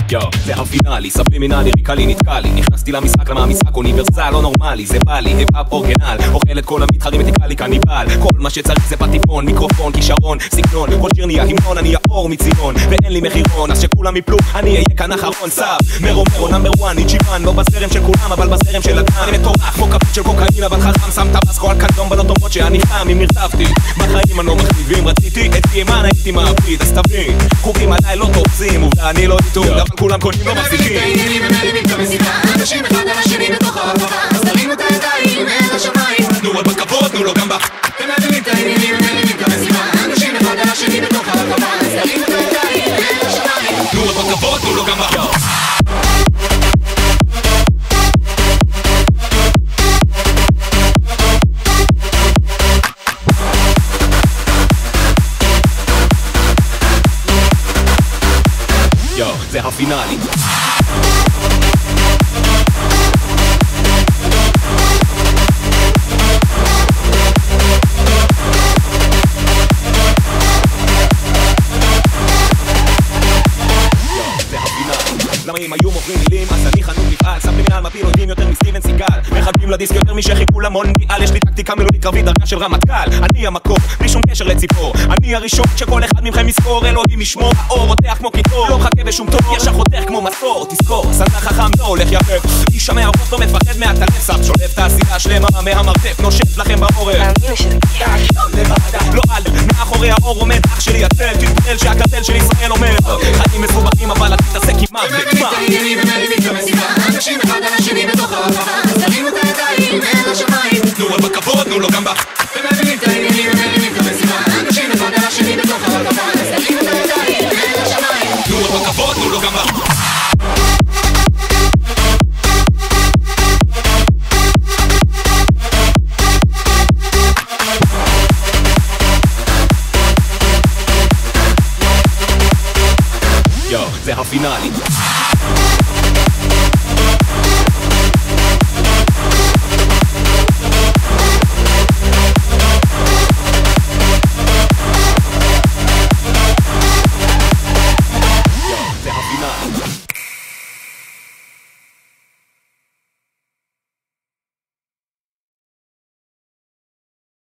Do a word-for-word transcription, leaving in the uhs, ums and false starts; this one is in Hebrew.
יו, זה הפינאלי, סבלימינלי, ריקה לי נתקע לי. נכנסתי למשחק, למה המשחק אוניברסל, לא נורמלי, זה בא לי, היפ-אפ אורגנל, אוכל את כל המתחרים ותקע לי קניבל. כל מה שצריך זה פטיפון, מיקרופון, כישרון, סגנון, כל שיר נהיה המנון, אני האור מציון, ואין לי מחירון, אז שכולם יפלו, אני אהיה כאן אחרון. סאב, מרו מרו, נאמבר וואן, איצ'יוואן, לא בסרם של כולם, אבל בסרם של אדם. אני מטורף, כמו כפית של קוקאין, אבל חכם, שם טבסקו על קדום בנות טובות שאני חם, אם נרטבתי. בחיים אני לא מכתיבים, רציתי את ימן, הייתי מעביד, אז תבין, חוקים עליי לא תופסים, עובדה אני לא איתו, אבל כולם קונים לא מפסיקים. העניינים ומרימים את המסיבה, אנשים אחד על השני בתוך הרחבה, אז תרימו את הידיים אל השמיים, תנו עוד בכבוד, תנו לו גם בח. אתם מבינים את העניינים ומרימים את המסיבה, אנשים אחד על השני בתוך הרחבה, אז תרימו את הידיים אל השמיים, תנו עוד בכבוד, תנו לו גם בח. יו, זה הפינאלי. למה אם היו מוכרים מילים, אז אני חנות מפעל. סבלימינל מפיל אויבים יותר מסטיבן סיגל, מחלקים לדיסק יותר משחיכו למונדיאל. יש לי טקטיקה מילולית קרבית, דרגה של רמטכ"ל. אני המקור, בלי שום קשר לציפור, אני הראשון שכל אחד מכם יזכור. אלוהים ישמור, האור רותח כמו קיטור, לא מחכה בשום תור, ישר חותך כמו מסור. תזכור, סנדק חכם לא הולך יחף, איש המערכות לא מפחד מהטלף. סף שולף תעשייה שלמה מהמרתף, נושף לכם בעורף. תאמין שזה לא על, מאחורי האור עומד אח שלי הצל, תתפלל שהקרטל של ישראל אומר חיים מסובכים אבל את תתעסק עם מוות. העניינים ומרימים את המסיבה, אנשים אחד על השני בתוך הרחבה, אז תרימו את הידיים אל השמיים, תנו עוד בכבוד, תנו לו גם בח. אתם מבינים את העניינים ומרימים את המסיבה, אנשים אחד על השני בתוך הרחבה, אז תרימו את הידיים אל השמיים, תנו עוד בכבוד, תנו לו גם בח. יו, זה הפינאלי.